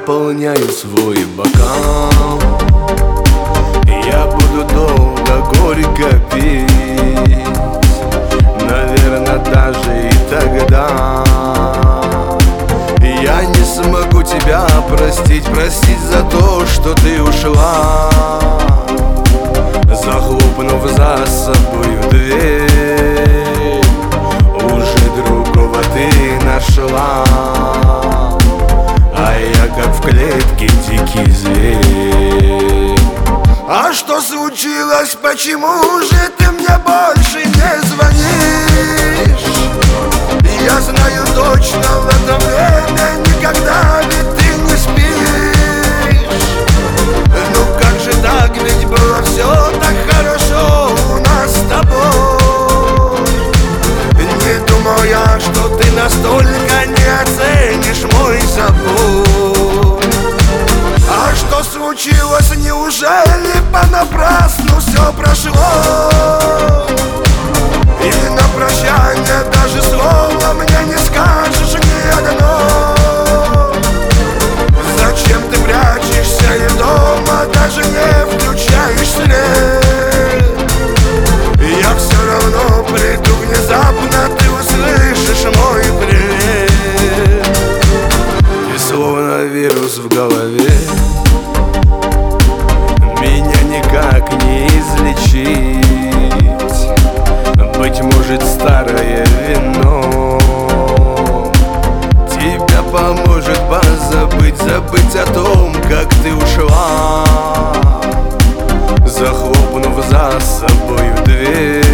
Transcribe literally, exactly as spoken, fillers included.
наполняю свой бокал. Я буду долго горько пить, наверное, даже и тогда я не смогу тебя простить, простить за то, что ты ушла, захлопнув за собою дверь. Уже другого ты нашла, а я как в клетке дикий зверь. А что случилось, почему же ты мне больше не звонишь? Я знаю точно, в это время никогда ведь ты не спишь. Ну как же так, ведь было все так хорошо у нас с тобой. Не думал я, что ты настолько не оценишь мой забор. А что случилось, неужели понапрасну все прошло? И на прощание даже слова мне не скажешь ни одно. Зачем ты прячешься и дома даже не включаешь свет? Я все равно приду внезапно, ты услышишь мой привет. Ты словно вирус в голове, меня никак не излечить. Быть может, старое вино тебя поможет позабыть, забыть о том, как ты ушла, захлопнув за собою дверь.